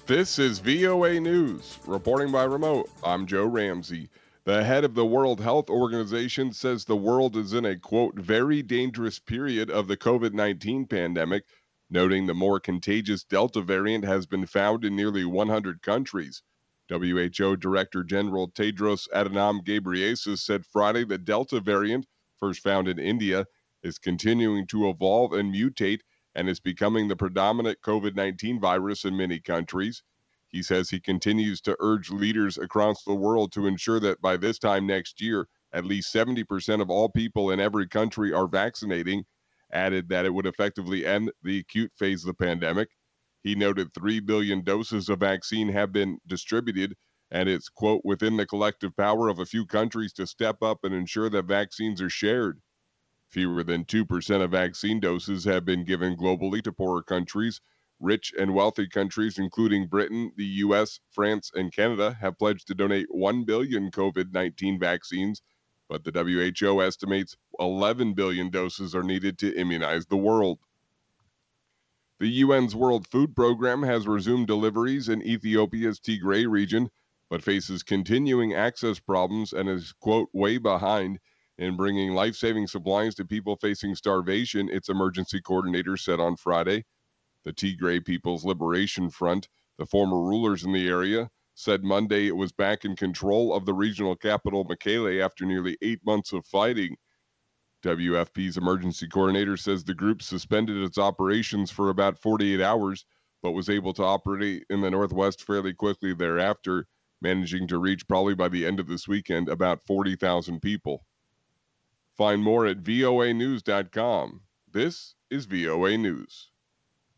This is VOA News. Reporting by remote, I'm Joe Ramsey. The head of the World Health Organization says the world is in a, quote, very dangerous period of the COVID 19 pandemic, noting the more contagious Delta variant has been found in nearly 100 countries. WHO Director General Tedros Adhanom Ghebreyesus said Friday the Delta variant, first found in India, is continuing to evolve and mutate and is becoming the predominant COVID 19 virus in many countries. He says he continues to urge leaders across the world to ensure that by this time next year, at least 70% of all people in every country are vaccinating, added that it would effectively end the acute phase of the pandemic. He noted 3 billion doses of vaccine have been distributed, and it's, quote, within the collective power of a few countries to step up and ensure that vaccines are shared. Fewer than 2% of vaccine doses have been given globally to poorer countries. Rich and wealthy countries, including Britain, the US, France, and Canada, have pledged to donate 1 billion COVID 19 vaccines, but the WHO estimates 11 billion doses are needed to immunize the world. The UN's World Food Program has resumed deliveries in Ethiopia's Tigray region, but faces continuing access problems and is, quote, way behind in bringing life saving supplies to people facing starvation, its emergency coordinator said on Friday. The Tigray People's Liberation Front, the former rulers in the area, said Monday it was back in control of the regional capital, Mekelle, after nearly 8 months of fighting. WFP's emergency coordinator says the group suspended its operations for about 48 hours, but was able to operate in the Northwest fairly quickly thereafter, managing to reach probably by the end of this weekend about 40,000 people. Find more at voanews.com. This is VOA News.